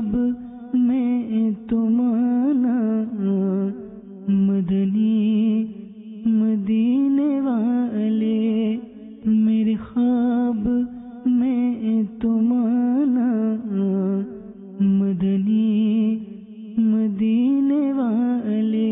خواب میں تم آنا مدنی مدینے والے، میرے خواب میں تم آنا مدنی مدینے والے۔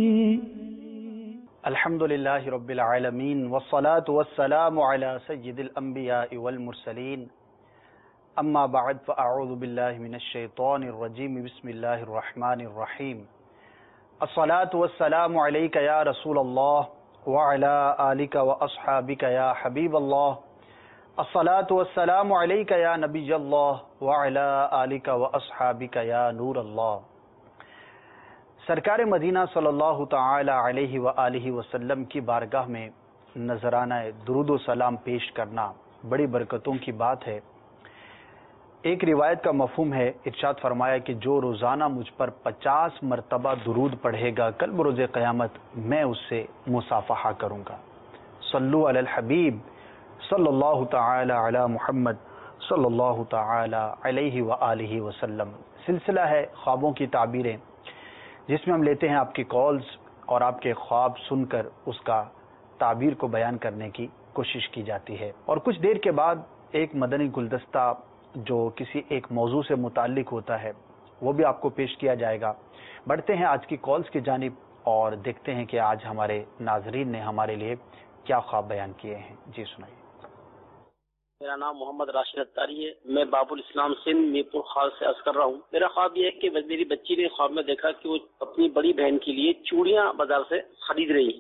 الحمدللہ رب العالمین والصلاة والسلام علی سید الانبیاء والمرسلین، اما بعد فاعوذ باللہ من الشیطان الرجیم، بسم اللہ الرحمن الرحیم۔ الصلاة والسلام علیک یا رسول اللہ وعلی آلک واصحابک یا حبیب اللہ، الصلاة والسلام علیک یا نبی اللہ وعلی آلک واصحابک یا نور اللہ۔ سرکار مدینہ صلی اللہ تعالی علیہ وآلہ وسلم کی بارگاہ میں نذرانہ درود و سلام پیش کرنا بڑی برکتوں کی بات ہے۔ ایک روایت کا مفہوم ہے، ارشاد فرمایا کہ جو روزانہ مجھ پر 50 مرتبہ درود پڑھے گا، کل بروز قیامت میں اس سے مصافحہ کروں گا۔ صلو علی الحبیب صلی اللہ تعالی علی محمد صلی اللہ تعالی علیہ وآلہ وسلم۔ سلسلہ ہے خوابوں کی تعبیریں، جس میں ہم لیتے ہیں آپ کی کالز اور آپ کے خواب سن کر اس کا تعبیر کو بیان کرنے کی کوشش کی جاتی ہے، اور کچھ دیر کے بعد ایک مدنی گلدستہ جو کسی ایک موضوع سے متعلق ہوتا ہے وہ بھی آپ کو پیش کیا جائے گا۔ بڑھتے ہیں آج کی کالز کی جانب اور دیکھتے ہیں کہ آج ہمارے ناظرین نے ہمارے لیے کیا خواب بیان کیے ہیں۔ جی سنائیے۔ میرا نام محمد راشد اتاری ہے، میں باب الاسلام سندھ میرپور خاص سے عرض کر رہا ہوں۔ میرا خواب یہ ہے کہ میری بچی نے خواب میں دیکھا کہ وہ اپنی بڑی بہن کے لیے چوڑیاں بازار سے خرید رہی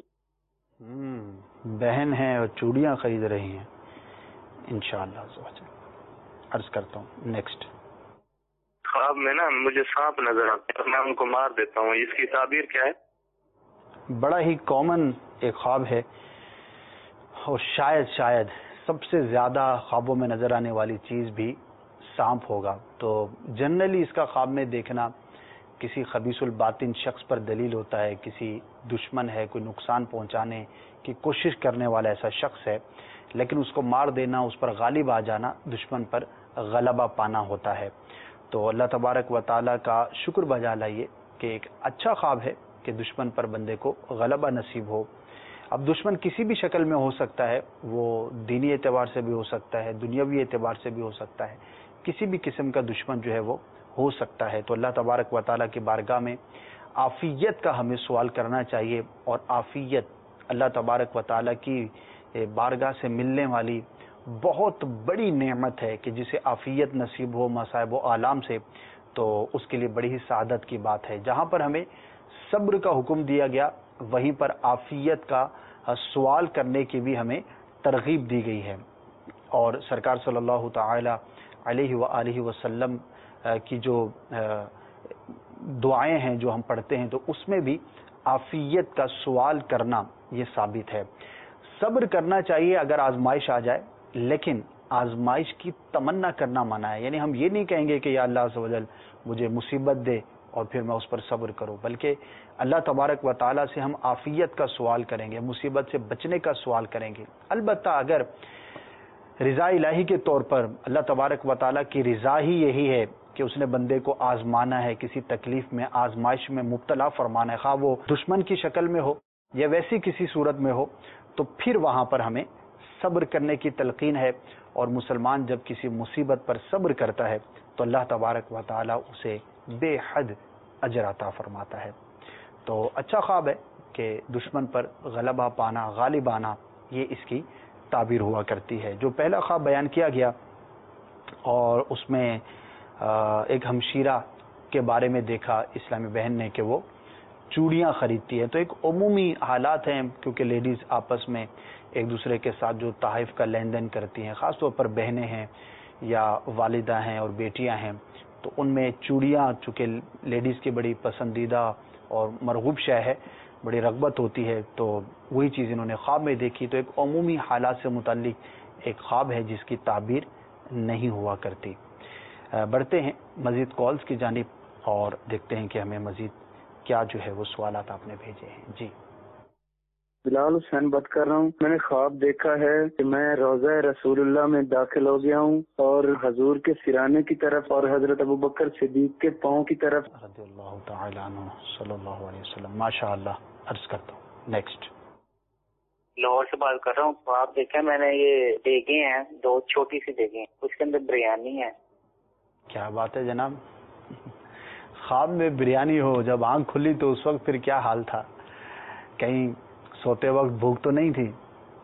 ہیں۔ بہن ہے اور چوڑیاں خرید رہی ہیں، انشاءاللہ عرض کرتا ہوں۔ نیکسٹ۔ خواب میں نا مجھے سانپ نظر آتے ہیں، میں ان کو مار دیتا ہوں، اس کی تعبیر کیا ہے؟ بڑا ہی کامن ایک خواب ہے، اور شاید سب سے زیادہ خوابوں میں نظر آنے والی چیز بھی سانپ ہوگا۔ تو جنرلی اس کا خواب میں دیکھنا کسی خبیث الباطن شخص پر دلیل ہوتا ہے، کسی دشمن ہے، کوئی نقصان پہنچانے کی کوشش کرنے والا ایسا شخص ہے، لیکن اس کو مار دینا، اس پر غالب آ جانا، دشمن پر غلبہ پانا ہوتا ہے۔ تو اللہ تبارک و تعالیٰ کا شکر بجا لائیے کہ ایک اچھا خواب ہے کہ دشمن پر بندے کو غلبہ نصیب ہو۔ اب دشمن کسی بھی شکل میں ہو سکتا ہے، وہ دینی اعتبار سے بھی ہو سکتا ہے، دنیاوی اعتبار سے بھی ہو سکتا ہے، کسی بھی قسم کا دشمن جو ہے وہ ہو سکتا ہے۔ تو اللہ تبارک و تعالیٰ کی بارگاہ میں عافیت کا ہمیں سوال کرنا چاہیے، اور عافیت اللہ تبارک و تعالیٰ کی بارگاہ سے ملنے والی بہت بڑی نعمت ہے کہ جسے عافیت نصیب ہو مصائب و آلام سے، تو اس کے لیے بڑی ہی سعادت کی بات ہے۔ جہاں پر ہمیں صبر کا حکم دیا گیا، وہیں پر عافیت کا سوال کرنے کی بھی ہمیں ترغیب دی گئی ہے، اور سرکار صلی اللہ تعالی علیہ وآلہ وسلم کی جو دعائیں ہیں جو ہم پڑھتے ہیں، تو اس میں بھی عافیت کا سوال کرنا یہ ثابت ہے۔ صبر کرنا چاہیے اگر آزمائش آ جائے، لیکن آزمائش کی تمنا کرنا منع ہے۔ یعنی ہم یہ نہیں کہیں گے کہ یا اللہ عز و جل مجھے مصیبت دے اور پھر میں اس پر صبر کروں، بلکہ اللہ تبارک و تعالیٰ سے ہم عافیت کا سوال کریں گے، مصیبت سے بچنے کا سوال کریں گے۔ البتہ اگر رضا الہی کے طور پر اللہ تبارک و تعالیٰ کی رضا ہی یہی ہے کہ اس نے بندے کو آزمانا ہے، کسی تکلیف میں آزمائش میں مبتلا فرمانا ہے، خواہ وہ دشمن کی شکل میں ہو یا ویسی کسی صورت میں ہو، تو پھر وہاں پر ہمیں صبر کرنے کی تلقین ہے، اور مسلمان جب کسی مصیبت پر صبر کرتا ہے تو اللہ تبارک و تعالیٰ اسے بے حد اجر عطا فرماتا ہے۔ تو اچھا خواب ہے کہ دشمن پر غلبہ پانا، غالب آنا، یہ اس کی تعبیر ہوا کرتی ہے۔ جو پہلا خواب بیان کیا گیا اور اس میں ایک ہمشیرہ کے بارے میں دیکھا اسلامی بہن نے کہ وہ چوڑیاں خریدتی ہے، تو ایک عمومی حالات ہیں، کیونکہ لیڈیز آپس میں ایک دوسرے کے ساتھ جو تحائف کا لین دین کرتی ہیں، خاص طور پر بہنیں ہیں یا والدہ ہیں اور بیٹیاں ہیں، تو ان میں چوڑیاں چونکہ لیڈیز کی بڑی پسندیدہ اور مرغوب شے ہے، بڑی رغبت ہوتی ہے، تو وہی چیز انہوں نے خواب میں دیکھی۔ تو ایک عمومی حالات سے متعلق ایک خواب ہے جس کی تعبیر نہیں ہوا کرتی۔ بڑھتے ہیں مزید کالز کی جانب اور دیکھتے ہیں کہ ہمیں مزید کیا جو ہے وہ سوالات آپ نے بھیجے ہیں۔ جی بلال حسین بات کر رہا ہوں. میں نے خواب دیکھا ہے کہ میں روضہ رسول اللہ میں داخل ہو گیا ہوں اور حضور کے سرانے کی طرف اور حضرت ابوبکر صدیق کے پاؤں کی طرف. رضی اللہ تعالی عنہ صلی اللہ علیہ وسلم. ماشاء اللہ. عرض کرتا ہوں نیکسٹ. لاہور سے بات کر رہا ہوں. خواب دیکھا میں نے, یہ دیگیں ہیں, 2 چھوٹی سی دیگیں, اس کے اندر بریانی ہے. کیا بات ہے جناب, خواب میں بریانی ہو, جب آنکھ کھلی تو اس وقت پھر کیا حال تھا؟ کہیں سوتے وقت بھوک تو نہیں تھی؟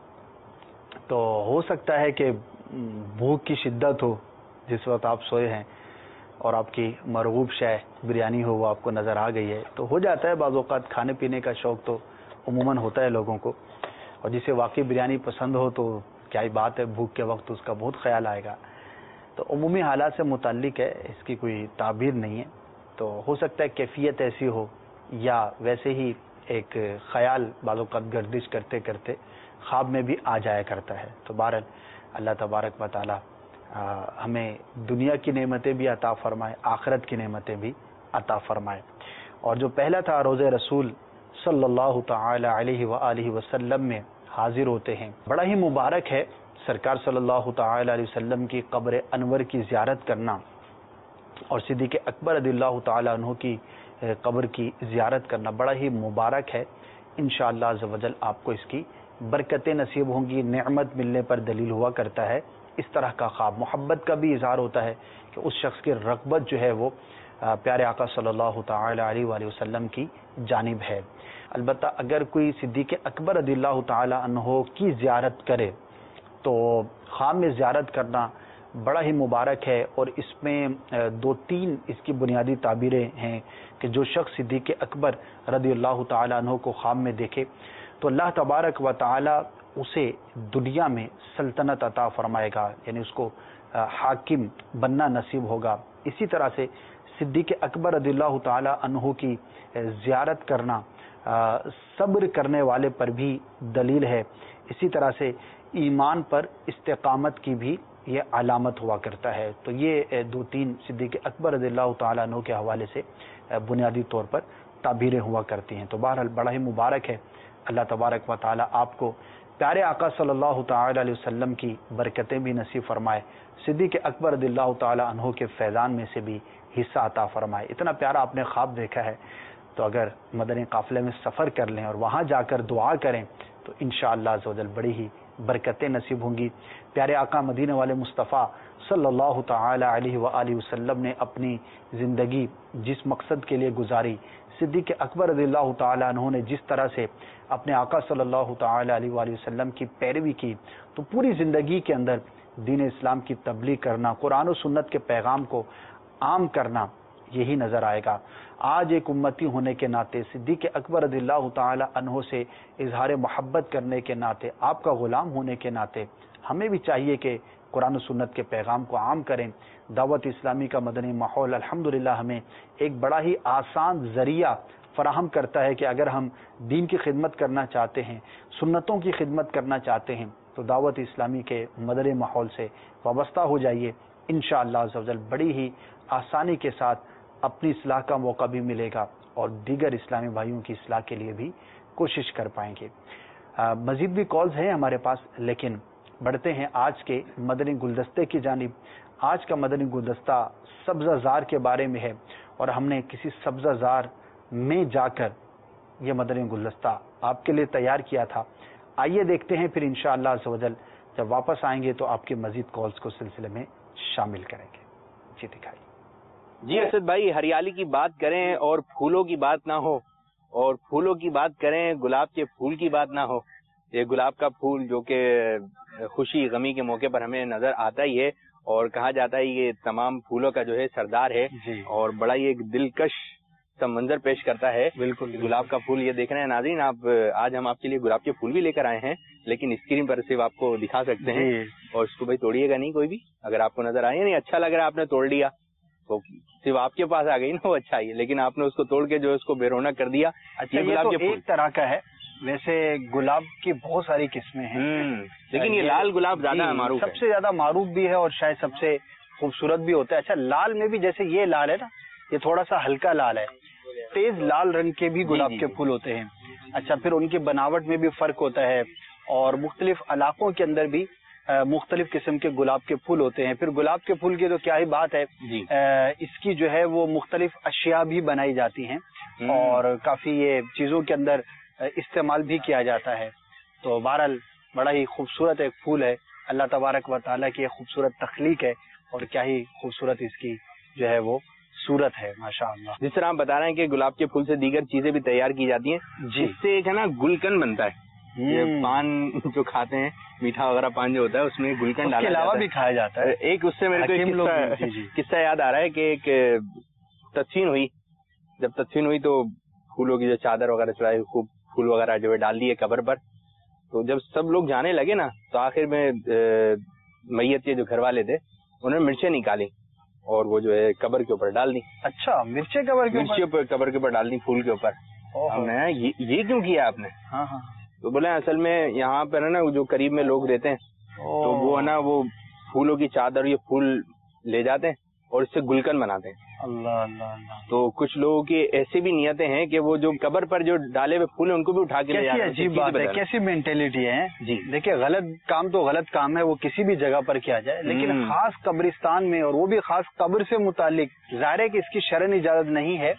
تو ہو سکتا ہے کہ بھوک کی شدت ہو جس وقت آپ سوئے ہیں اور آپ کی مرغوب شے بریانی ہو, وہ آپ کو نظر آ گئی ہے. تو ہو جاتا ہے بعض اوقات, کھانے پینے کا شوق تو عموماً ہوتا ہے لوگوں کو, اور جسے واقعی بریانی پسند ہو تو کیا ہی بات ہے, بھوک کے وقت اس کا بہت خیال آئے گا. تو عمومی حالات سے متعلق ہے, اس کی کوئی تعبیر نہیں ہے. تو ہو سکتا ہے کیفیت ایسی ہو, یا ویسے ہی ایک خیال بعض اوقات گردش کرتے کرتے خواب میں بھی آ جایا کرتا ہے. تو بہرحال اللہ تبارک و تعالی ہمیں دنیا کی نعمتیں بھی عطا فرمائے, آخرت کی نعمتیں بھی عطا فرمائے. اور جو پہلا تھا روزہ رسول صلی اللہ تعالی علیہ وآلہ وسلم میں حاضر ہوتے ہیں, بڑا ہی مبارک ہے. سرکار صلی اللہ تعالی علیہ وسلم کی قبر انور کی زیارت کرنا اور صدیق اکبر رضی اللہ تعالی عنہ کی قبر کی زیارت کرنا بڑا ہی مبارک ہے. انشاءاللہ عز و جل آپ کو اس کی برکتیں نصیب ہوں گی, نعمت ملنے پر دلیل ہوا کرتا ہے اس طرح کا خواب. محبت کا بھی اظہار ہوتا ہے کہ اس شخص کی رغبت جو ہے وہ پیارے آقا صلی اللہ تعالی علیہ وآلہ وسلم کی جانب ہے. البتہ اگر کوئی صدیق اکبر رضی اللہ تعالی عنہ کی زیارت کرے تو خواب میں زیارت کرنا بڑا ہی مبارک ہے. اور اس میں 2-3 اس کی بنیادی تعبیریں ہیں کہ جو شخص صدیق اکبر رضی اللہ تعالی عنہ کو خواب میں دیکھے تو اللہ تبارک و تعالی اسے دنیا میں سلطنت عطا فرمائے گا, یعنی اس کو حاکم بننا نصیب ہوگا. اسی طرح سے صدیق اکبر رضی اللہ تعالی عنہ کی زیارت کرنا صبر کرنے والے پر بھی دلیل ہے. اسی طرح سے ایمان پر استقامت کی بھی یہ علامت ہوا کرتا ہے. تو یہ 2-3 صدیق اکبر رضی اللہ تعالیٰ عنہ کے حوالے سے بنیادی طور پر تعبیریں ہوا کرتی ہیں. تو بہرحال بڑا ہی مبارک ہے. اللہ تبارک و تعالیٰ آپ کو پیارے آقا صلی اللہ تعالی علیہ وسلم کی برکتیں بھی نصیب فرمائے, صدیق اکبر رضی اللہ تعالیٰ عنہ کے فیضان میں سے بھی حصہ عطا فرمائے. اتنا پیارا آپ نے خواب دیکھا ہے, تو اگر مدنی قافلے میں سفر کر لیں اور وہاں جا کر دعا کریں تو انشاءاللہ عز و جل بڑی ہی برکتیں نصیب ہوں گی. پیارے آقا مدینہ والے مصطفیٰ صلی اللہ تعالی علیہ وآلہ وسلم نے اپنی زندگی جس مقصد کے لیے گزاری, صدیق اکبر رضی اللہ تعالی عنہ نے جس طرح سے اپنے آقا صلی اللہ تعالی علیہ وآلہ وسلم کی پیروی کی, تو پوری زندگی کے اندر دین اسلام کی تبلیغ کرنا, قرآن و سنت کے پیغام کو عام کرنا, یہی نظر آئے گا. آج ایک امتی ہونے کے ناطے, صدیق اکبر رضی اللہ تعالی عنہ سے اظہار محبت کرنے کے ناطے, آپ کا غلام ہونے کے ناطے ہمیں بھی چاہیے کہ قرآن و سنت کے پیغام کو عام کریں. دعوت اسلامی کا مدنی ماحول الحمدللہ ہمیں ایک بڑا ہی آسان ذریعہ فراہم کرتا ہے کہ اگر ہم دین کی خدمت کرنا چاہتے ہیں, سنتوں کی خدمت کرنا چاہتے ہیں, تو دعوت اسلامی کے مدنی ماحول سے وابستہ ہو جائیے. انشاءاللہ عز و جل بڑی ہی آسانی کے ساتھ اپنی اصلاح کا موقع بھی ملے گا اور دیگر اسلامی بھائیوں کی اصلاح کے لیے بھی کوشش کر پائیں گے. مزید بھی کالز ہیں ہمارے پاس, لیکن بڑھتے ہیں آج کے مدنی گلدستے کی جانب. آج کا مدنی گلدستہ سبزہ زار کے بارے میں ہے, اور ہم نے کسی سبزہ زار میں جا کر یہ مدنی گلدستہ آپ کے لیے تیار کیا تھا. آئیے دیکھتے ہیں, پھر انشاءاللہ عز و جل جب واپس آئیں گے تو آپ کے مزید کالز کو سلسلے میں شامل کریں گے. جی دکھائیے. جی اسد بھائی, ہریالی کی بات کریں اور پھولوں کی بات نہ ہو, اور پھولوں کی بات کریں گلاب کے پھول کی بات نہ ہو. یہ گلاب کا پھول جو کہ خوشی غمی کے موقع پر ہمیں نظر آتا ہی ہے, اور کہا جاتا ہے یہ تمام پھولوں کا جو ہے سردار ہے, اور بڑا ہی ایک دلکش سا منظر پیش کرتا ہے. بالکل گلاب کا پھول یہ دیکھ رہے ہیں ناظرین آپ, آج ہم آپ کے لیے گلاب کے پھول بھی لے کر آئے ہیں, لیکن اسکرین پر صرف آپ کو دکھا سکتے ہیں, اور اس کو بھائی توڑیے گا نہیں کوئی بھی. اگر آپ کو نظر آئے نہیں اچھا لگ رہا ہے, آپ نے توڑ لیا تو صرف آپ کے پاس آ گئی نا, وہ اچھا ہی ہے, لیکن آپ نے اس کو توڑ کے جو ہے اس کو بے رونق کر دیا. اچھا, یہ تو ایک طرح کا ہے. ویسے گلاب کی بہت ساری قسمیں ہیں, لیکن یہ لال گلاب زیادہ معروف ہے, سب سے زیادہ معروف بھی ہے اور شاید سب سے خوبصورت بھی ہوتا ہے. اچھا, لال میں بھی جیسے یہ لال ہے نا, یہ تھوڑا سا ہلکا لال ہے, تیز لال رنگ کے بھی گلاب کے پھول ہوتے ہیں. اچھا، پھر ان کی بناوٹ میں بھی فرق ہوتا ہے اور مختلف علاقوں کے اندر بھی مختلف قسم کے گلاب کے پھول ہوتے ہیں. پھر گلاب کے پھول کی تو کیا ہی بات ہے جی. اس کی جو ہے وہ مختلف اشیاء بھی بنائی جاتی ہیں اور کافی یہ چیزوں کے اندر استعمال بھی کیا جاتا ہے. تو بہرحال بڑا ہی خوبصورت ایک پھول ہے. اللہ تبارک و تعالیٰ کی ایک خوبصورت تخلیق ہے اور کیا ہی خوبصورت اس کی جو ہے وہ صورت ہے ماشاء اللہ. جس طرح آپ بتا رہے ہیں کہ گلاب کے پھول سے دیگر چیزیں بھی تیار کی جاتی ہیں. جی. اس سے ایک ہے نا گلکن بنتا ہے. یہ پان جو کھاتے ہیں میٹھا وغیرہ پان جو ہوتا ہے اس میں گلکن ڈالا علاوہ بھی کھایا جاتا ہے. ایک اس سے میرے کو قصہ یاد آ رہا ہے کہ ایک تدفین ہوئی. جب تدفین ہوئی تو پھولوں کی جو چادر وغیرہ چڑھائی, خوب پھول وغیرہ جو ہے ڈال دیے قبر پر. تو جب سب لوگ جانے لگے نا تو آخر میں میت کے جو گھر والے تھے انہوں نے مرچیں نکالی اور وہ جو ہے قبر کے اوپر ڈال دی. اچھا, مرچیں قبر کے اوپر ڈال دی پھول کے اوپر. ہم نے یہ کیوں کیا آپ نے؟ ہاں ہاں. تو بولے اصل میں یہاں پر ہے نا جو قریب میں لوگ رہتے ہیں تو وہ ہے نا وہ پھولوں کی چادر یہ پھول لے جاتے ہیں اور اس سے گلکن بناتے ہیں. اللہ اللہ اللہ. تو کچھ لوگوں کی ایسی بھی نیتیں ہیں کہ وہ جو قبر پر جو ڈالے ہوئے پھول ہیں ان کو بھی اٹھا کے لے جاتے ہیں. عجیب بات ہے, کیسی مینٹلٹی ہے جی. دیکھیں غلط کام تو غلط کام ہے, وہ کسی بھی جگہ پر کیا جائے, لیکن خاص قبرستان میں اور وہ بھی خاص قبر سے متعلق ظاہر ہے کہ اس کی شرعی اجازت نہیں ہے.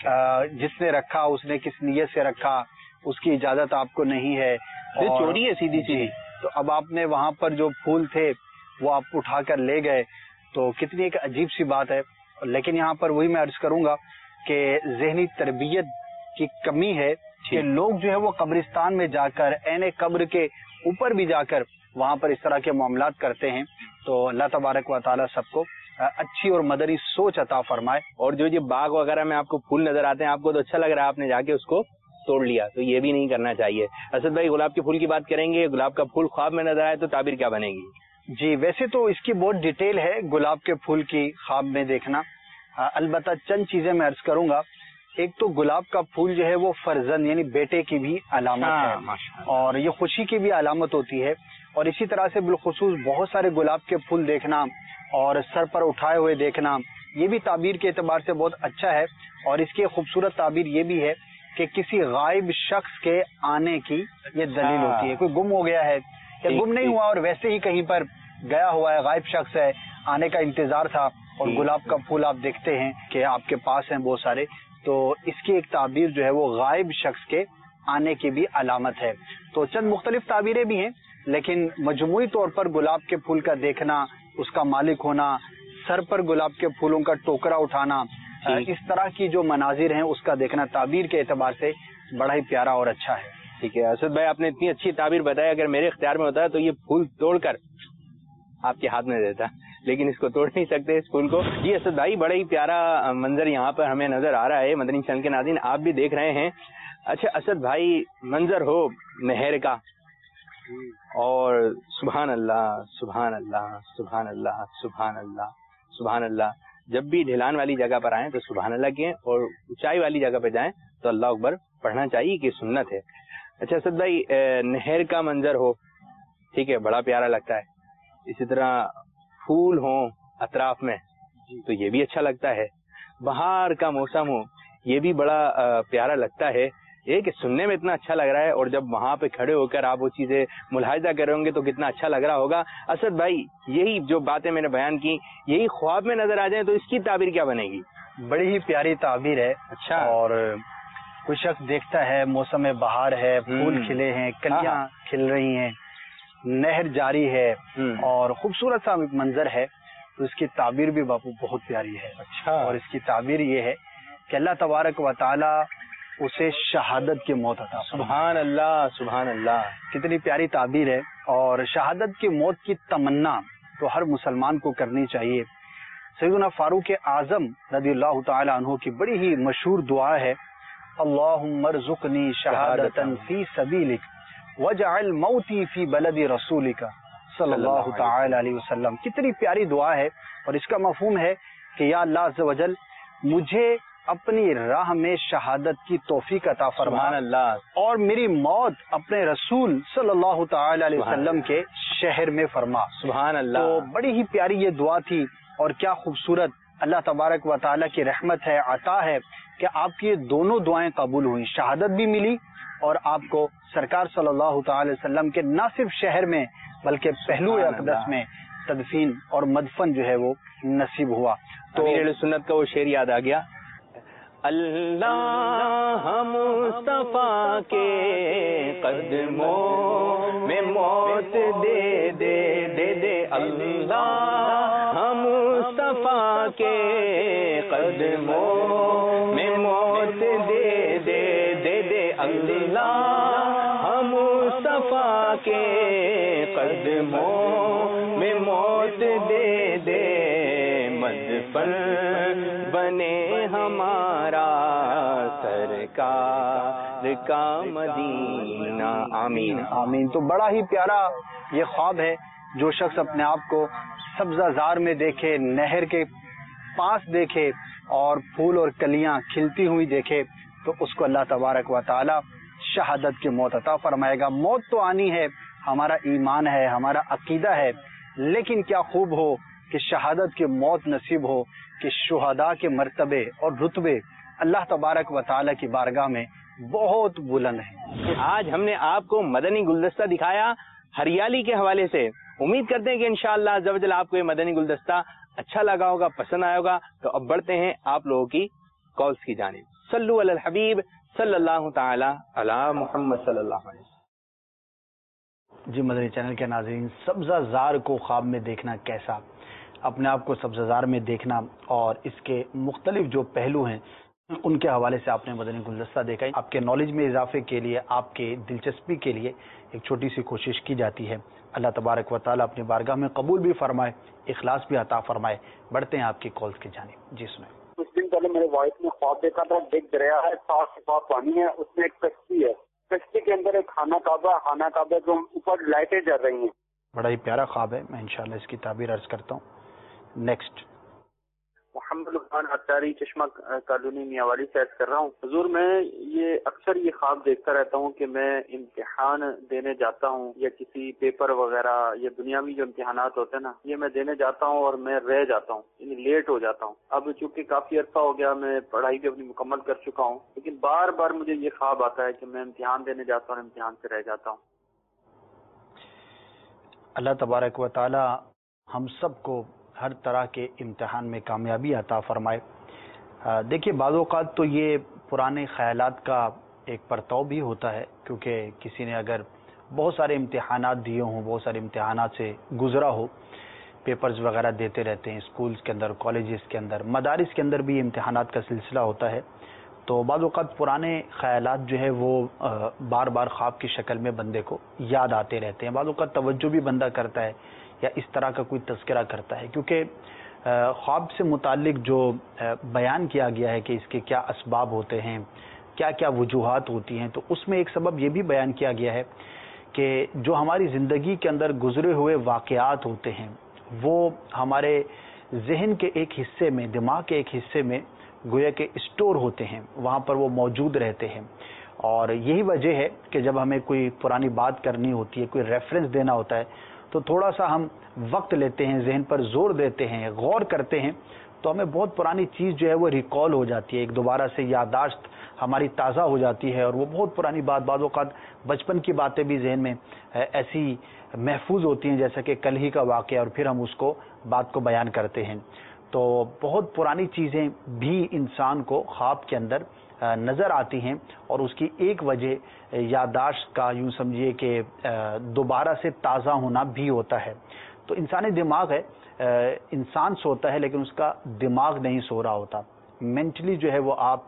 جس نے رکھا اس نے کس نیت سے رکھا اس کی اجازت آپ کو نہیں ہے, چوری ہے سیدھی سیدھی. تو اب آپ نے وہاں پر جو پھول تھے وہ آپ اٹھا کر لے گئے تو کتنی ایک عجیب سی بات ہے. لیکن یہاں پر وہی میں عرض کروں گا کہ ذہنی تربیت کی کمی ہے کہ لوگ جو ہے وہ قبرستان میں جا کر عین قبر کے اوپر بھی جا کر وہاں پر اس طرح کے معاملات کرتے ہیں. تو اللہ تبارک و تعالیٰ سب کو اچھی اور مدنی سوچ عطا فرمائے. اور جو یہ باغ وغیرہ میں آپ کو پھول نظر آتے ہیں آپ کو تو اچھا لگ رہا ہے, آپ نے جا کے اس کو توڑ لیا, تو یہ بھی نہیں کرنا چاہیے. اسد بھائی گلاب کے پھول کی بات کریں گے, گلاب کا پھول خواب میں نظر آئے تو تعبیر کیا بنے گی؟ جی ویسے تو اس کی بہت ڈیٹیل ہے گلاب کے پھول کی خواب میں دیکھنا. البتہ چند چیزیں میں عرض کروں گا. ایک تو گلاب کا پھول جو ہے وہ فرزند یعنی بیٹے کی بھی علامت ہے اور یہ خوشی کی بھی علامت ہوتی ہے. اور اسی طرح سے بالخصوص بہت سارے گلاب کے پھول دیکھنا اور سر پر اٹھائے ہوئے دیکھنا یہ بھی تعبیر کے اعتبار سے بہت اچھا ہے. اور اس کی خوبصورت تعبیر یہ بھی ہے کہ کسی غائب شخص کے آنے کی یہ دلیل ہوتی ہے. کوئی گم ہو گیا ہے یا گم نہیں ہوا اور ویسے ہی کہیں پر گیا ہوا ہے, غائب شخص ہے, آنے کا انتظار تھا اور گلاب کا پھول آپ دیکھتے ہیں کہ آپ کے پاس ہیں بہت سارے, تو اس کی ایک تعبیر جو ہے وہ غائب شخص کے آنے کی بھی علامت ہے. تو چند مختلف تعبیریں بھی ہیں لیکن مجموعی طور پر گلاب کے پھول کا دیکھنا, اس کا مالک ہونا, سر پر گلاب کے پھولوں کا ٹوکرا اٹھانا, اس طرح کی جو مناظر ہیں اس کا دیکھنا تعبیر کے اعتبار سے بڑا ہی پیارا اور اچھا ہے. ٹھیک ہے اسد بھائی, آپ نے اتنی اچھی تعبیر بتائی, اگر میرے اختیار میں ہوتا ہے تو یہ پھول توڑ کر آپ کے ہاتھ میں دیتا, لیکن اس کو توڑ نہیں سکتے اس پھول کو. جی اسد بھائی بڑا ہی پیارا منظر یہاں پر ہمیں نظر آ رہا ہے. مدنی چینل کے ناظرین آپ بھی دیکھ رہے ہیں. اچھا اسد بھائی, منظر ہو نہر کا اور سبحان اللہ سبحان اللہ سبحان اللہ سبحان اللہ سبحان اللہ, جب بھی ڈھلان والی جگہ پر آئیں تو سبحان اللہ کہیں اور اونچائی والی جگہ پہ جائیں تو اللہ اکبر پڑھنا چاہیے کہ سنت ہے. اچھا اسد بھائی, نہر کا منظر ہو, ٹھیک ہے, بڑا پیارا لگتا ہے. اسی طرح پھول ہوں اطراف میں تو یہ بھی اچھا لگتا ہے. بہار کا موسم ہو یہ بھی بڑا پیارا لگتا ہے. یہ کہ سننے میں اتنا اچھا لگ رہا ہے اور جب وہاں پہ کھڑے ہو کر آپ وہ چیزیں ملاحظہ کر رہے ہوں گے تو کتنا اچھا لگ رہا ہوگا. اسد بھائی یہی جو باتیں میں نے بیان کی یہی خواب میں نظر آ جائیں تو اس کی تعبیر کیا بنے گی؟ بڑی ہی پیاری تعبیر ہے. اچھا, اور کوئی شخص دیکھتا ہے موسم بہار ہے, پھول کھلے ہیں, کلیاں کھل رہی ہیں, نہر جاری ہے اور خوبصورت سا منظر ہے, تو اس کی تعبیر بھی باپو بہت پیاری ہے. اچھا, اور اس کی تعبیر یہ ہے کہ اللہ تبارک و تعالی اسے شہادت کی موت عطا فرمائے. سبحان اللہ سبحان اللہ, کتنی پیاری تعبیر ہے. اور شہادت کی موت کی تمنا تو ہر مسلمان کو کرنی چاہیے. سیدنا فاروق اعظم رضی اللہ تعالی عنہ کی بڑی ہی مشہور دعا ہے, اللہم ارزقنی شہادتا فی سبیلک وجعل موتی فی بلد رسولک صلی اللہ تعالی علیہ وسلم. کتنی پیاری دعا ہے اور اس کا مفہوم ہے کہ یا اللہ عز و جل مجھے اپنی راہ میں شہادت کی توفیق عطا فرما, سبحان اللہ, اور میری موت اپنے رسول صلی اللہ تعالی علیہ وسلم کے شہر میں فرما. سبحان اللہ. تو بڑی ہی پیاری یہ دعا تھی اور کیا خوبصورت اللہ تبارک و تعالیٰ کی رحمت ہے, عطا ہے کہ آپ کی دونوں دعائیں قبول ہوئیں، شہادت بھی ملی اور آپ کو سرکار صلی اللہ تعالی وسلم کے نہ صرف شہر میں بلکہ پہلو اقدس میں تدفین اور مدفن جو ہے وہ نصیب ہوا. تو اہل سنت کا وہ شعر یاد آ گیا، اللہ مصطفیٰ کے قدموں میں موت دے دے دے دے، اللہ مصطفیٰ کے قدموں میں موت دے دے دے دے، اللہ مصطفیٰ کے قدموں میں موت دے دے، مدفن بنے ہمارا سرکار کا مدینہ. آمین آمین. تو بڑا ہی پیارا یہ خواب ہے. جو شخص اپنے آپ کو سبزہ زار میں دیکھے، نہر کے پاس دیکھے اور پھول اور کلیاں کھلتی ہوئی دیکھے تو اس کو اللہ تبارک و تعالی شہادت کی موت عطا فرمائے گا. موت تو آنی ہے، ہمارا ایمان ہے، ہمارا عقیدہ ہے، لیکن کیا خوب ہو کہ شہادت کی موت نصیب ہو کہ شہداء کے مرتبے اور رتبے اللہ تبارک و تعالی کی بارگاہ میں بہت بلند ہیں. آج ہم نے آپ کو مدنی گلدستہ دکھایا ہریالی کے حوالے سے. امید کرتے ہیں کہ انشاءاللہ عز و جل آپ کو یہ مدنی گلدستہ اچھا لگا ہوگا، پسند آیا ہوگا. تو اب بڑھتے ہیں آپ لوگوں کی کالز کی جانب. صلو علی الحبیب صلی اللہ تعالی علی محمد صلی اللہ علیہ وسلم. جی مدنی چینل کے ناظرین، سبزہ زار کو خواب میں دیکھنا کیسا، اپنے آپ کو سبزہ زار میں دیکھنا اور اس کے مختلف جو پہلو ہیں ان کے حوالے سے آپ نے مدنی گلدستہ دیکھا. آپ کے نالج میں اضافے کے لیے، آپ کے دلچسپی کے لیے ایک چھوٹی سی کوشش کی جاتی ہے. اللہ تبارک و تعالیٰ اپنی بارگاہ میں قبول بھی فرمائے، اخلاص بھی عطا فرمائے. بڑھتے ہیں آپ کی کالز کی جانب. جی سنیں. کچھ دن پہلے میرے وائف نے خواب دیکھا تھا، ایک دریا ہے، صاف شفاف پانی ہے، اس میں ایک کشتی ہے، کشتی کے اندر ایک خانہ کعبہ کے اوپر لائٹیں جل رہی ہیں. بڑا ہی پیارا خواب ہے. میں انشاءاللہ اس کی تعبیر عرض کرتا ہوں. نیکسٹ. محمد عثمان اتاری، چشمہ کالونی میاوالی سے عرض کر رہا ہوں. حضور میں یہ اکثر یہ خواب دیکھتا رہتا ہوں کہ میں امتحان دینے جاتا ہوں یا کسی پیپر وغیرہ یا دنیاوی جو امتحانات ہوتے ہیں نا، یہ میں دینے جاتا ہوں اور میں رہ جاتا ہوں، یعنی لیٹ ہو جاتا ہوں. اب چونکہ کافی عرصہ ہو گیا، میں پڑھائی بھی اپنی مکمل کر چکا ہوں، لیکن بار بار مجھے یہ خواب آتا ہے کہ میں امتحان دینے جاتا ہوں اور امتحان سے رہ جاتا ہوں. اللہ تبارک و تعالی ہم سب کو ہر طرح کے امتحان میں کامیابی عطا فرمائے. دیکھیے بعض اوقات تو یہ پرانے خیالات کا ایک پرتو بھی ہوتا ہے، کیونکہ کسی نے اگر بہت سارے امتحانات دیے ہوں، بہت سارے امتحانات سے گزرا ہو، پیپرز وغیرہ دیتے رہتے ہیں اسکولز کے اندر، کالجز کے اندر، مدارس کے اندر بھی امتحانات کا سلسلہ ہوتا ہے. تو بعض اوقات پرانے خیالات جو ہے وہ بار بار خواب کی شکل میں بندے کو یاد آتے رہتے ہیں. بعض اوقات توجہ بھی بندہ کرتا ہے یا اس طرح کا کوئی تذکرہ کرتا ہے، کیونکہ خواب سے متعلق جو بیان کیا گیا ہے کہ اس کے کیا اسباب ہوتے ہیں، کیا کیا وجوہات ہوتی ہیں، تو اس میں ایک سبب یہ بھی بیان کیا گیا ہے کہ جو ہماری زندگی کے اندر گزرے ہوئے واقعات ہوتے ہیں وہ ہمارے ذہن کے ایک حصے میں، دماغ کے ایک حصے میں گویا کہ اسٹور ہوتے ہیں، وہاں پر وہ موجود رہتے ہیں. اور یہی وجہ ہے کہ جب ہمیں کوئی پرانی بات کرنی ہوتی ہے، کوئی ریفرنس دینا ہوتا ہے، تو تھوڑا سا ہم وقت لیتے ہیں، ذہن پر زور دیتے ہیں، غور کرتے ہیں، تو ہمیں بہت پرانی چیز جو ہے وہ ریکال ہو جاتی ہے، ایک دوبارہ سے یادداشت ہماری تازہ ہو جاتی ہے، اور وہ بہت پرانی بات، بعض اوقات بچپن کی باتیں بھی ذہن میں ایسی محفوظ ہوتی ہیں جیسا کہ کل ہی کا واقعہ، اور پھر ہم اس کو بات کو بیان کرتے ہیں. تو بہت پرانی چیزیں بھی انسان کو خواب کے اندر نظر آتی ہیں، اور اس کی ایک وجہ یادداشت کا یوں سمجھیے کہ دوبارہ سے تازہ ہونا بھی ہوتا ہے. تو انسانی دماغ ہے، انسان سوتا ہے لیکن اس کا دماغ نہیں سو رہا ہوتا. مینٹلی جو ہے وہ آپ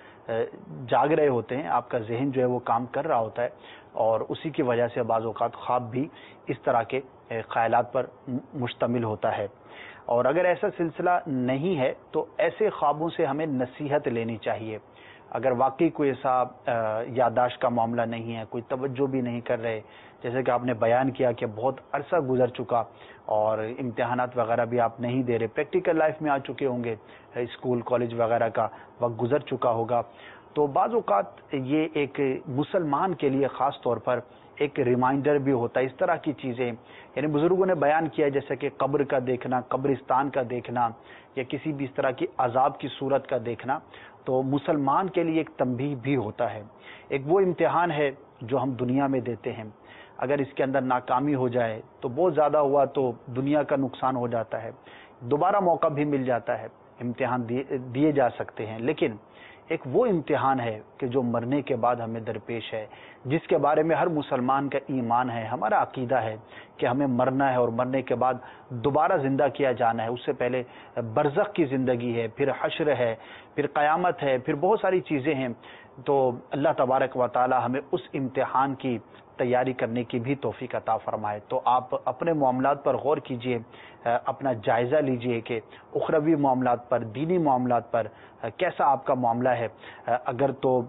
جاگ رہے ہوتے ہیں، آپ کا ذہن جو ہے وہ کام کر رہا ہوتا ہے، اور اسی کی وجہ سے بعض اوقات خواب بھی اس طرح کے خیالات پر مشتمل ہوتا ہے. اور اگر ایسا سلسلہ نہیں ہے تو ایسے خوابوں سے ہمیں نصیحت لینی چاہیے. اگر واقعی کوئی ایسا یادداشت کا معاملہ نہیں ہے، کوئی توجہ بھی نہیں کر رہے، جیسے کہ آپ نے بیان کیا کہ بہت عرصہ گزر چکا اور امتحانات وغیرہ بھی آپ نہیں دے رہے، پریکٹیکل لائف میں آ چکے ہوں گے، اسکول کالج وغیرہ کا وقت گزر چکا ہوگا، تو بعض اوقات یہ ایک مسلمان کے لیے خاص طور پر ایک ریمائنڈر بھی ہوتا ہے. اس طرح کی چیزیں یعنی بزرگوں نے بیان کیا جیسے کہ قبر کا دیکھنا, قبرستان کا دیکھنا یا کسی بھی اس طرح کی عذاب کی صورت کا دیکھنا, تو مسلمان کے لیے ایک تنبیہ بھی ہوتا ہے. ایک وہ امتحان ہے جو ہم دنیا میں دیتے ہیں, اگر اس کے اندر ناکامی ہو جائے تو بہت زیادہ ہوا تو دنیا کا نقصان ہو جاتا ہے, دوبارہ موقع بھی مل جاتا ہے, امتحان دیے جا سکتے ہیں. لیکن ایک وہ امتحان ہے کہ جو مرنے کے بعد ہمیں درپیش ہے, جس کے بارے میں ہر مسلمان کا ایمان ہے, ہمارا عقیدہ ہے کہ ہمیں مرنا ہے اور مرنے کے بعد دوبارہ زندہ کیا جانا ہے. اس سے پہلے برزخ کی زندگی ہے, پھر حشر ہے, پھر قیامت ہے, پھر بہت ساری چیزیں ہیں. تو اللہ تبارک و تعالی ہمیں اس امتحان کی تیاری کرنے کی بھی توفیق عطا فرمائے. تو آپ اپنے معاملات پر غور کیجئے, اپنا جائزہ لیجئے کہ اخروی معاملات پر, دینی معاملات پر کیسا آپ کا معاملہ ہے. اگر تو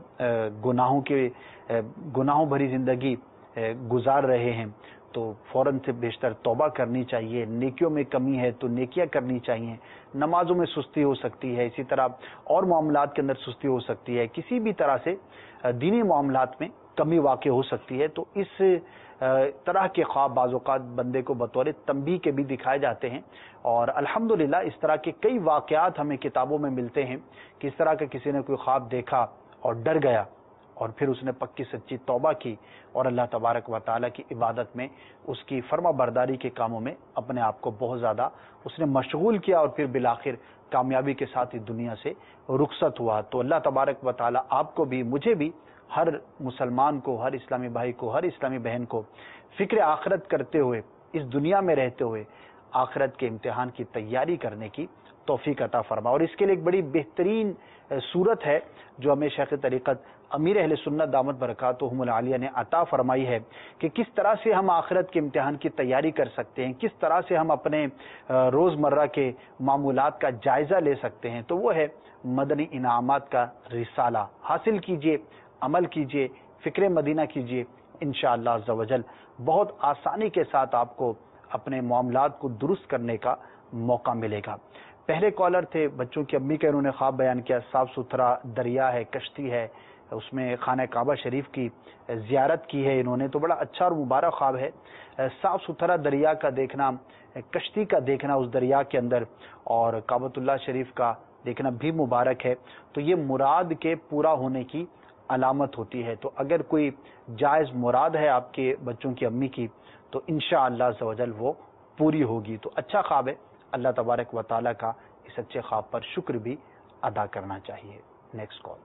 گناہوں بھری زندگی گزار رہے ہیں تو فوراً سے بیشتر توبہ کرنی چاہیے. نیکیوں میں کمی ہے تو نیکیاں کرنی چاہیے. نمازوں میں سستی ہو سکتی ہے, اسی طرح اور معاملات کے اندر سستی ہو سکتی ہے, کسی بھی طرح سے دینی معاملات میں کمی واقع ہو سکتی ہے. تو اس طرح کے خواب بعض اوقات بندے کو بطور تنبیہ کے بھی دکھائے جاتے ہیں, اور الحمدللہ اس طرح کے کئی واقعات ہمیں کتابوں میں ملتے ہیں کہ اس طرح کا کسی نے کوئی خواب دیکھا اور ڈر گیا اور پھر اس نے پکی سچی توبہ کی اور اللہ تبارک و تعالیٰ کی عبادت میں, اس کی فرما برداری کے کاموں میں اپنے آپ کو بہت زیادہ اس نے مشغول کیا اور پھر بالآخر کامیابی کے ساتھ اس دنیا سے رخصت ہوا. تو اللہ تبارک و تعالیٰ آپ کو بھی, مجھے بھی, ہر مسلمان کو, ہر اسلامی بھائی کو, ہر اسلامی بہن کو فکر آخرت کرتے ہوئے, اس دنیا میں رہتے ہوئے آخرت کے امتحان کی تیاری کرنے کی توفیق عطا فرما. اور اس کے لیے ایک بڑی بہترین صورت ہے جو ہمیں شیخ طریقت امیر اہل سنت دامت برکاتہم العالیہ نے عطا فرمائی ہے کہ کس طرح سے ہم آخرت کے امتحان کی تیاری کر سکتے ہیں, کس طرح سے ہم اپنے روزمرہ کے معمولات کا جائزہ لے سکتے ہیں. تو وہ ہے مدنی انعامات کا رسالہ. حاصل کیجئے, عمل کیجئے, فکر مدینہ کیجئے, انشاءاللہ عز و جل بہت آسانی کے ساتھ آپ کو اپنے معاملات کو درست کرنے کا موقع ملے گا. پہلے کالر تھے, بچوں کی امی کا انہوں نے خواب بیان کیا, صاف ستھرا دریا ہے, کشتی ہے, اس میں خانہ کعبہ شریف کی زیارت کی ہے انہوں نے, تو بڑا اچھا اور مبارک خواب ہے. صاف ستھرا دریا کا دیکھنا, کشتی کا دیکھنا اس دریا کے اندر, اور کعبۃ اللہ شریف کا دیکھنا بھی مبارک ہے. تو یہ مراد کے پورا ہونے کی علامت ہوتی ہے. تو اگر کوئی جائز مراد ہے آپ کے بچوں کی امی کی تو انشاءاللہ عز و جل وہ پوری ہوگی. تو اچھا خواب ہے, اللہ تبارک و تعالیٰ کا اس اچھے خواب پر شکر بھی ادا کرنا چاہیے. Next call.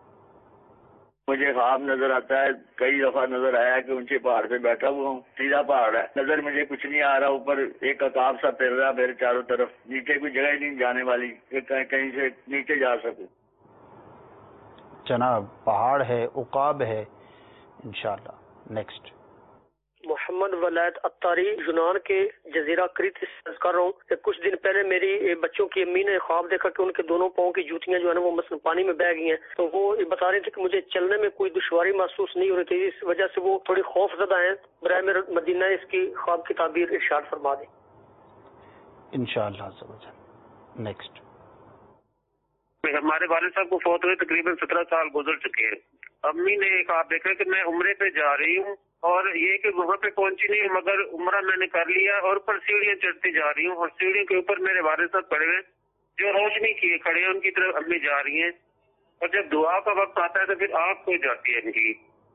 مجھے خواب نظر آتا ہے, کئی دفعہ نظر آیا کہ اونچے پہاڑ پہ بیٹھا ہوا ہوں, سیدھا پہاڑ ہے, نظر مجھے کچھ نہیں آ رہا, اوپر ایک عقاب سا پھر رہا میرے چاروں طرف, نیچے کوئی جگہ ہی نہیں جانے والی کہ کہیں سے نیچے جا سکوں. جناب پہاڑ ہے, عقاب ہے, انشاءاللہ. نیکسٹ. محمد ولید اتاری یونان کے جزیرہ کریت سے کر رہا ہوں کہ کچھ دن پہلے میری بچوں کی امی نے خواب دیکھا کہ ان کے دونوں پاؤں کی جوتیاں جو ہے نا وہ مثلا پانی میں بہہ گئی ہیں, تو وہ بتا رہے تھے کہ مجھے چلنے میں کوئی دشواری محسوس نہیں ہو رہی تھی, اس وجہ سے وہ تھوڑی خوف زدہ ہیں. برائے مدینہ اس کی خواب کی تعبیر ارشاد فرما دیں انشاءاللہ. نیکسٹ. ہمارے والد صاحب کو فوت ہوئے تقریباً 17 سال گزر چکے ہیں. امی نے خواب دیکھا کہ میں عمرے پہ جا رہی ہوں اور یہ کہ وہاں پہ پہنچی نہیں مگر عمرہ میں نے کر لیا, اور اوپر سیڑھیاں چڑھتی جا رہی ہوں اور سیڑھیوں کے اوپر میرے والد صاحب کھڑے ہوئے جو روشنی کیے کھڑے ہیں, ان کی طرف امی جا رہی ہیں, اور جب دعا کا وقت آتا ہے تو پھر آپ کو جاتی ہے ان کی.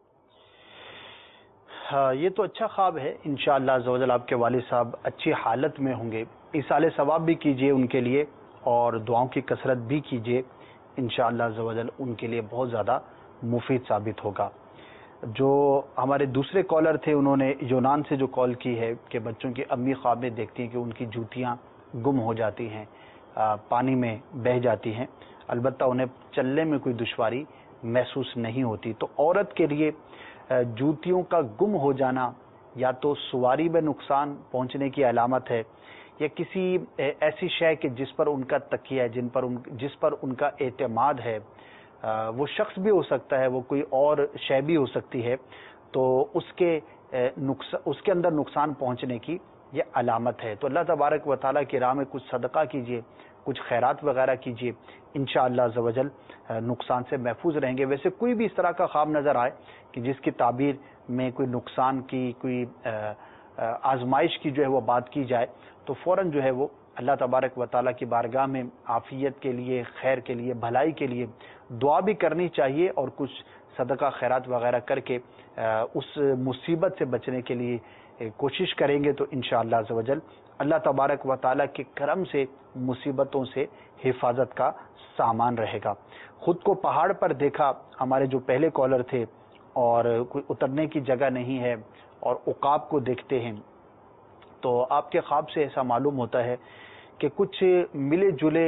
ہاں, یہ تو اچھا خواب ہے. انشاءاللہ عز و جل آپ کے والد صاحب اچھی حالت میں ہوں گے. ایصال ثواب بھی کیجئے ان کے لیے اور دعاؤں کی کثرت بھی کیجئے, انشاءاللہ عز و جل ان کے لیے بہت زیادہ مفید ثابت ہوگا. جو ہمارے دوسرے کالر تھے انہوں نے یونان سے جو کال کی ہے کہ بچوں کی امی خواب میں دیکھتی ہیں کہ ان کی جوتیاں گم ہو جاتی ہیں, پانی میں بہہ جاتی ہیں, البتہ انہیں چلنے میں کوئی دشواری محسوس نہیں ہوتی. تو عورت کے لیے جوتیوں کا گم ہو جانا یا تو سواری میں نقصان پہنچنے کی علامت ہے یا کسی ایسی شے کہ جس پر ان کا تکیہ ہے, جس پر ان کا اعتماد ہے, وہ شخص بھی ہو سکتا ہے, وہ کوئی اور شے بھی ہو سکتی ہے, تو اس کے اندر نقصان پہنچنے کی یہ علامت ہے. تو اللہ تبارک و تعالیٰ کی راہ میں کچھ صدقہ کیجئے, کچھ خیرات وغیرہ کیجئے, انشاءاللہ عز و جل नुकसान से महफूज रहेंगे। वैसे कोई भी इस तरह का ख्वाब नज़र आए कि जिसकी ताबीर में कोई नुकसान की, कोई आजमाइश की जो है वो बात की जाए, तो फ़ौरन जो है वो अल्लाह तबारक व तआला की बारगाह में आफियत के लिए, खैर के लिए, भलाई के लिए दुआ भी करनी चाहिए और कुछ सदका खैरात वगैरह करके उस मुसीबत से बचने के लिए कोशिश करेंगे तो इंशाअल्लाह अज़्ज़ व जल अल्लाह तबारक व तआला के करम से मुसीबतों से हिफाजत का सामान रहेगा। खुद को पहाड़ पर देखा, हमारे जो पहले कॉलर थे, और कोई उतरने की जगह नहीं है और उकाब को देखते हैं, तो आपके ख्वाब से ऐसा मालूम होता है कि कुछ मिले जुले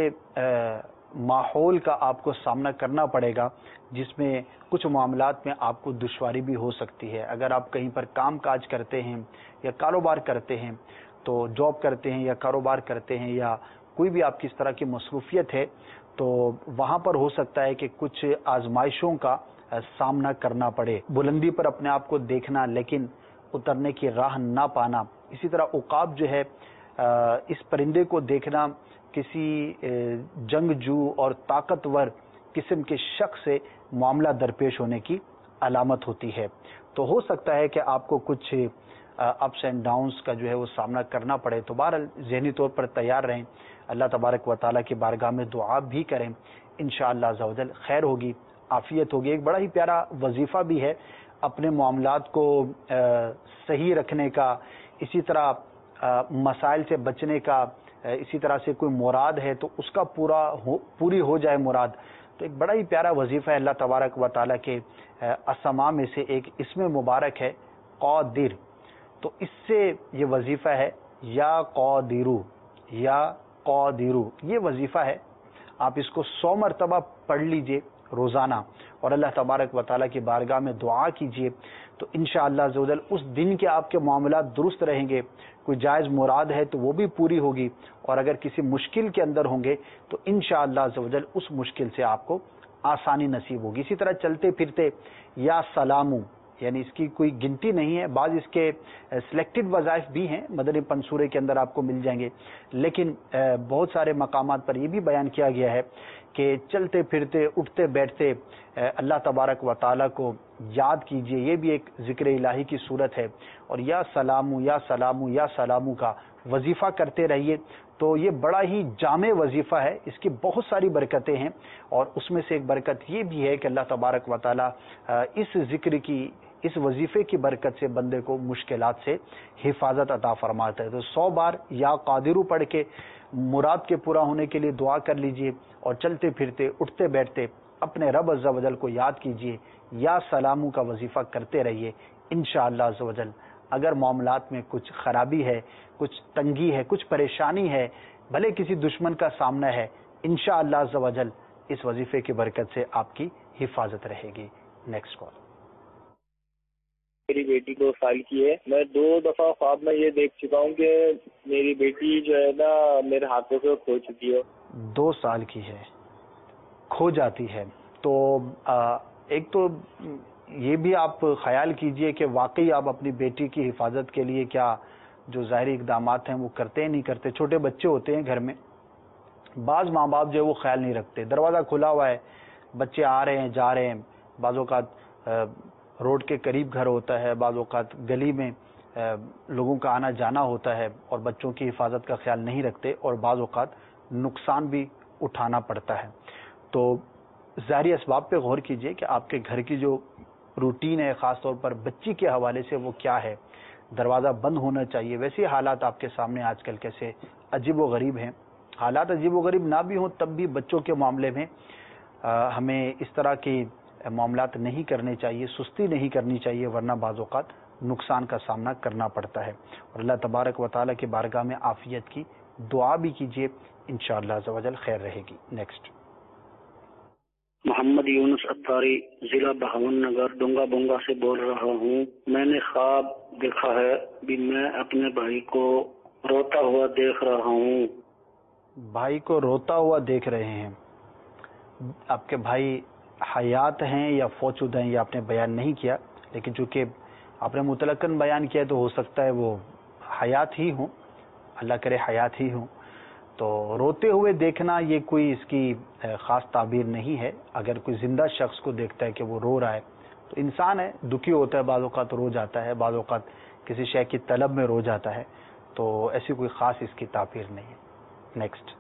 माहौल का आपको सामना करना पड़ेगा, जिसमें कुछ मामलात में आपको दुश्वारी भी हो सकती है। अगर आप कहीं पर काम काज करते हैं या कारोबार करते हैं, तो जॉब करते हैं या कारोबार करते हैं या कोई भी आपकी इस तरह की मसरूफियत है, तो वहाँ पर हो सकता है कि कुछ आजमाइशों का सामना करना पड़े। बुलंदी पर अपने आप को देखना लेकिन उतरने की राह ना पाना। इसी तरह उकाब जो है, इस परिंदे को देखना किसी जंगजू और ताकतवर किस्म के शख्स से मामला दरपेश होने की अलामत होती है। तो हो सकता है कि आपको कुछ अप्स एंड डाउन्स का जो है वो सामना करना पड़े। तो बहरहाल ज़हनी तौर पर तैयार रहें, अल्लाह तबारक व तआला की बारगाह में दुआ भी करें, इंशाअल्लाह अज़्ज़ व जल खैर होगी, आफियत होगी। एक बड़ा ही प्यारा वजीफ़ा भी है अपने मामलात को सही रखने का, इसी तरह मसाइल से बचने का, इसी तरह से कोई मुराद है तो उसका पूरी हो जाए मुराद। तो एक बड़ा ही प्यारा वजीफ़ा है, अल्लाह तबारक व तआला के असमा में से एक इसमें मुबारक है क़ादिर। तो इससे ये वजीफ़ा है या क़ादिरू, या क़ादिरू, ये वजीफ़ा है। आप इसको 100 मरतबा पढ़ लीजिए रोज़ाना और अल्लाह तबारक व तआला की बारगाह में दुआ कीजिए, तो इंशाअल्लाह अज़्ज़ व जल उस दिन के आपके मामलात दुरुस्त रहेंगे। कोई जायज़ मुराद है तो वो भी पूरी होगी, और अगर किसी मुश्किल के अंदर होंगे तो इंशाअल्लाह अज़्ज़ व जल उस मुश्किल से आपको आसानी नसीब होगी। इसी तरह चलते फिरते या सलामू, यानी इसकी कोई गिनती नहीं है, बाज़ इसके सिलेक्टेड वज़ाइफ भी हैं, मदनी पंसूरे के अंदर आपको मिल जाएंगे, लेकिन बहुत सारे मकामात पर यह भी बयान किया गया है कि चलते फिरते, उठते बैठते अल्लाह तबारक व तआला को याद कीजिए। ये भी एक ज़िक्र इलाही की सूरत है। और या सलामू, या सलामू, या सलामू का वजीफ़ा करते रहिए। तो ये बड़ा ही जामे वजीफ़ा है, इसकी बहुत सारी बरकतें हैं, और उसमें से एक बरकत ये भी है कि अल्लाह तबारक व तआला इस ज़िक्र की, इस वजीफ़े की बरकत से बंदे को मुश्किलात से हिफाजत अता फरमाता है। तो 100 बार या क़ादिरू पढ़ के मुराद के पूरा होने के लिए दुआ कर लीजिए, और चलते फिरते, उठते बैठते अपने रब अज़्ज़ व जल को याद कीजिए, या सलामू का वजीफ़ा करते रहिए। इंशाअल्लाह अज़्ज़ व जल अगर मामलात में कुछ खराबी है, कुछ तंगी है, कुछ परेशानी है, भले किसी दुश्मन का सामना है, इंशाअल्लाह अज़्ज़ व जल इस वजीफ़े की बरकत से आपकी हिफाजत रहेगी। Next call. मेरी बेटी 2 साल की है। मैं 2 दफा ख्वाब में ये देख चुका हूँ कि मेरी बेटी जो है ना मेरे हाथों से खो चुकी है। 2 साल की है, खो जाती है। तो एक तो ये भी आप ख्याल कीजिए कि वाकई आप अपनी बेटी की हिफाजत के लिए क्या जो ज़ाहिरी इक़दामात हैं वो करते हैं, नहीं करते। छोटे बच्चे होते हैं घर में, बाज़ माँ बाप जो है वो ख्याल नहीं रखते, दरवाज़ा खुला हुआ है, बच्चे आ रहे हैं, जा रहे हैं, बाज़ औक़ात रोड के करीब घर होता है, बाज़ औक़ात गली में लोगों का आना जाना होता है, और बच्चों की हिफाजत का ख्याल नहीं रखते, और बाज़ औक़ात नुकसान भी उठाना पड़ता है। तो ज़ाहिरी असबाब पे गौर कीजिए कि आपके घर की जो रूटीन है, ख़ास तौर पर बच्ची के हवाले से, वो क्या है। दरवाज़ा बंद होना चाहिए। वैसे हालात आपके सामने आजकल कैसे अजीब व गरीब हैं। हालात अजीब व गरीब ना भी हों तब भी बच्चों के मामले में हमें इस तरह की मामलात नहीं करने चाहिए, सुस्ती नहीं करनी चाहिए, वरना बाज़ औक़ात नुकसान का सामना करना पड़ता है। और अल्लाह तबारक व तआला की बारगाह में आफ़ियत की दुआ भी कीजिए, इंशाअल्लाह अज़्ज़ व जल खैर रहेगी। नेक्स्ट। मोहम्मद यूनुस अत्तारी, जिला बहावन नगर, डोंगा बोंगा से बोल रहा हूँ। मैंने ख्वाब देखा है कि मैं अपने भाई को रोता हुआ देख रहा हूँ। भाई को रोता हुआ देख रहे हैं। आपके भाई हयात हैं या फौतशुदा हैं, ये आपने बयान नहीं किया, लेकिन चूंकि आपने मुतलकन बयान किया तो हो सकता है वो हयात ही हों, अल्लाह करे हयात ही हों। تو روتے ہوئے دیکھنا یہ کوئی اس کی خاص تعبیر نہیں ہے. اگر کوئی زندہ شخص کو دیکھتا ہے کہ وہ رو رہا ہے تو انسان ہے, دکھی ہوتا ہے, بعض اوقات رو جاتا ہے, بعض اوقات کسی شے کی طلب میں رو جاتا ہے, تو ایسی کوئی خاص اس کی تعبیر نہیں ہے. نیکسٹ.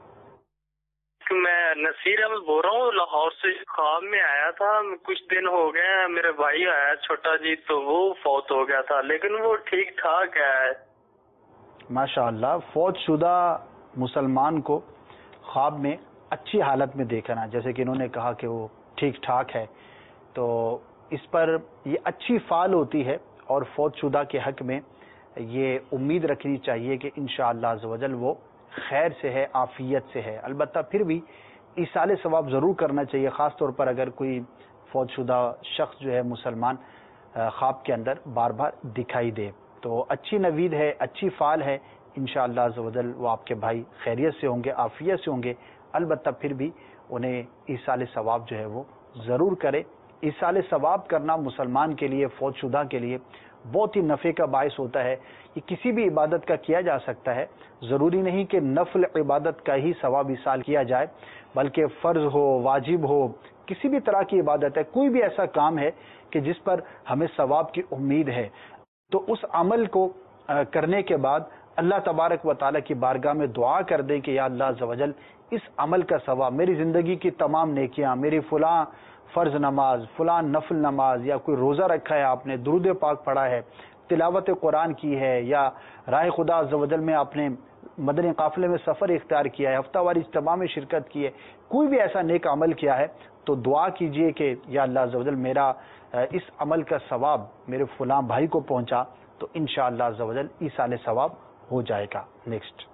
میں نصیر احمد بول رہا ہوں, لاہور سے. خواب میں آیا تھا, کچھ دن ہو گئے, میرے بھائی آیا چھوٹا جی, تو وہ فوت ہو گیا تھا, لیکن وہ ٹھیک ٹھاک ہے. ماشاء اللہ. فوت شدہ مسلمان کو خواب میں اچھی حالت میں دیکھنا, جیسے کہ انہوں نے کہا کہ وہ ٹھیک ٹھاک ہے, تو اس پر یہ اچھی فعال ہوتی ہے, اور فوت شدہ کے حق میں یہ امید رکھنی چاہیے کہ انشاءاللہ عز و جل وہ خیر سے ہے, عافیت سے ہے. البتہ پھر بھی ایصال ثواب ضرور کرنا چاہیے, خاص طور پر اگر کوئی فوت شدہ شخص جو ہے مسلمان خواب کے اندر بار بار دکھائی دے, تو اچھی نوید ہے, اچھی فعال ہے. انشاءاللہ عز و جل وہ آپ کے بھائی خیریت سے ہوں گے, عافیت سے ہوں گے. البتہ پھر بھی انہیں ایصال ثواب جو ہے وہ ضرور کرے. ایصال ثواب کرنا مسلمان کے لیے, فوت شدہ کے لیے بہت ہی نفع کا باعث ہوتا ہے. یہ کسی بھی عبادت کا کیا جا سکتا ہے, ضروری نہیں کہ نفل عبادت کا ہی ثواب ایصال کیا جائے, بلکہ فرض ہو, واجب ہو, کسی بھی طرح کی عبادت ہے, کوئی بھی ایسا کام ہے کہ جس پر ہمیں ثواب کی امید ہے, تو اس عمل کو کرنے کے بعد اللہ تبارک و تعالیٰ کی بارگاہ میں دعا کر دیں کہ یا اللہ عز و جل اس عمل کا ثواب, میری زندگی کی تمام نیکیاں, میری فلاں فرض نماز, فلاں نفل نماز, یا کوئی روزہ رکھا ہے آپ نے, درود پاک پڑھا ہے, تلاوت قرآن کی ہے, یا راہ خدا عز و جل میں آپ نے مدنی قافلے میں سفر اختیار کیا ہے, ہفتہ واری اجتماع میں شرکت کی ہے, کوئی بھی ایسا نیک عمل کیا ہے, تو دعا کیجئے کہ یا اللہ عز و جل میرا اس عمل کا ثواب میرے فلاں بھائی کو پہنچا, تو انشاءاللہ عز و جل ایصال ثواب ہو جائے گا. نیکسٹ.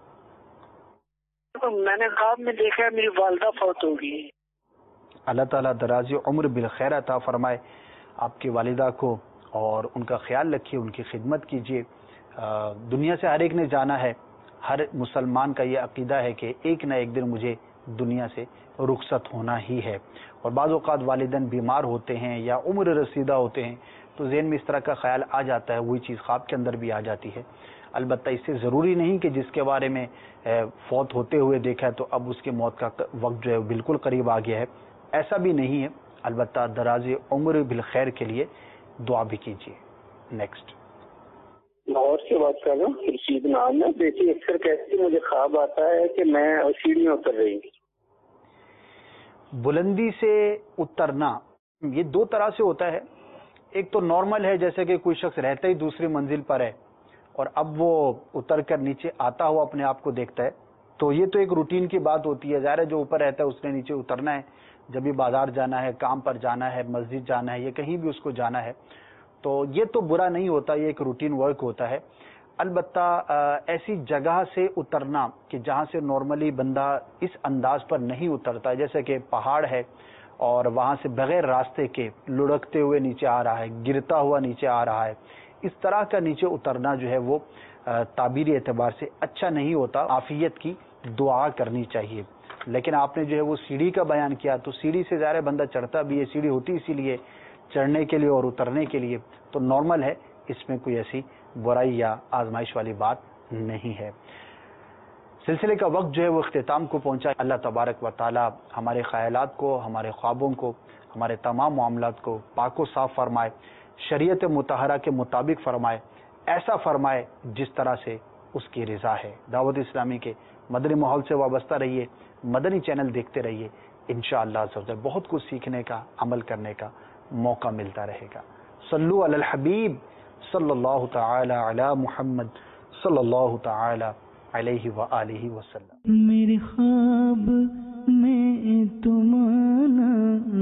میں نے خواب میں دیکھا ہے میری والدہ فوت ہو گئی. اللہ تعالیٰ دراز عمر بالخیر عطا فرمائے آپ کی والدہ کو, اور ان کا خیال رکھیے, ان کی خدمت کیجیے. دنیا سے ہر ایک نے جانا ہے, ہر مسلمان کا یہ عقیدہ ہے کہ ایک نہ ایک دن مجھے دنیا سے رخصت ہونا ہی ہے. اور بعض اوقات والدین بیمار ہوتے ہیں یا عمر رسیدہ ہوتے ہیں, تو ذہن میں اس طرح کا خیال آ جاتا ہے, وہی چیز خواب کے اندر بھی آ جاتی ہے. البتہ اس سے ضروری نہیں کہ جس کے بارے میں فوت ہوتے ہوئے دیکھا ہے تو اب اس کی موت کا وقت جو ہے بالکل قریب آ گیا ہے, ایسا بھی نہیں ہے. البتہ دراز عمر بالخیر کے لیے دعا بھی کیجیے. نیکسٹ. لاہور سے بات کر رہا ہوں, رشید نام ہے. بیٹی اکثر کہتی مجھے خواب آتا ہے کہ میں سیڑھیاں اتر رہی ہوں. بلندی سے اترنا یہ دو طرح سے ہوتا ہے. ایک تو نارمل ہے, جیسے کہ کوئی شخص رہتا ہی دوسری منزل پر ہے اور اب وہ اتر کر نیچے آتا ہوا اپنے آپ کو دیکھتا ہے, تو یہ تو ایک روٹین کی بات ہوتی ہے. ظاہر ہے جو اوپر رہتا ہے اس نے نیچے اترنا ہے, جب بھی بازار جانا ہے, کام پر جانا ہے, مسجد جانا ہے, یا کہیں بھی اس کو جانا ہے, تو یہ تو برا نہیں ہوتا, یہ ایک روٹین ورک ہوتا ہے. البتہ ایسی جگہ سے اترنا کہ جہاں سے نارملی بندہ اس انداز پر نہیں اترتا, جیسے کہ پہاڑ ہے اور وہاں سے بغیر راستے کے لڑکتے ہوئے نیچے آ رہا ہے, گرتا ہوا نیچے آ رہا ہے, اس طرح کا نیچے اترنا جو ہے وہ تعبیری اعتبار سے اچھا نہیں ہوتا. عافیت کی دعا کرنی چاہیے. لیکن آپ نے جو ہے وہ سیڑھی کا بیان کیا, تو سیڑھی سے ظاہر بندہ چڑھتا بھی ہے, سیڑھی ہوتی اسی لیے چڑھنے کے لیے اور اترنے کے لیے, تو نارمل ہے, اس میں کوئی ایسی برائی یا آزمائش والی بات نہیں ہے. سلسلے کا وقت جو ہے وہ اختتام کو پہنچا. اللہ تبارک و تعالی ہمارے خیالات کو, ہمارے خوابوں کو, ہمارے تمام معاملات کو پاک و صاف فرمائے, شریعت مطہرہ کے مطابق فرمائے, ایسا فرمائے جس طرح سے اس کی رضا ہے. دعوت اسلامی کے مدنی ماحول سے وابستہ رہیے, مدنی چینل دیکھتے رہیے. انشاءاللہ بہت کچھ سیکھنے کا, عمل کرنے کا موقع ملتا رہے گا. صلو علی الحبیب صلی اللہ تعالی علی محمد صلی اللہ تعالی علیہ وآلہ وسلم. میرے خواب میں تمہارا